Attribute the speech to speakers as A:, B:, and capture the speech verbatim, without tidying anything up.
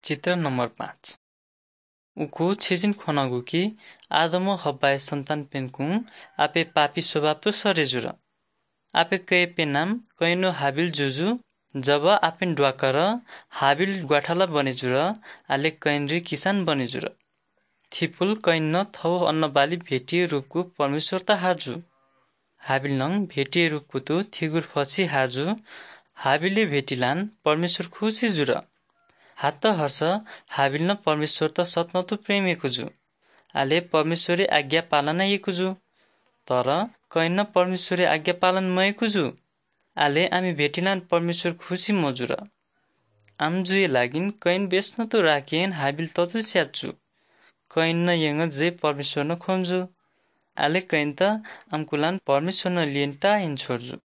A: चित्र नंबर पाँच उकु छेजिन खोनागु कि आदमो हब्बाय संतान पेनकु आपे पापी स्वभाव तो सरेजुर आपे कय पे नाम कैनो हाबिल जुजु जब आपेन ड्वाकर हाबिल ग्वाठाला बनेजुर आले कैनरी किसान बनेजुर थिपुल कैन थौ अन्न बाली भेटिए रूपकु परमेश्वर त हाजु हाबिल नंग भेटिए रूपकु तु थिगुर फसी हाजु हाबिलले भेटिलान परमेश्वर खुशी जुर हात हर्ष हाबिल न परमेश्वर त सत्न तु प्रेमेकुजु आले परमेश्वरी आज्ञा पालना येकुजु तर कैन परमेश्वरी आज्ञा पालन मयकुजु आले आमी भेटिलान परमेश्वर खुशी मजुर आमजुए लागिन कैन बेस्न तो राखेन हाबिल ततु स्याचु कैन न यंग जे परमेश्वर न खोंजु आले कैन त आमकुलान परमेश्वर न लिएन टाइन छोड्जु।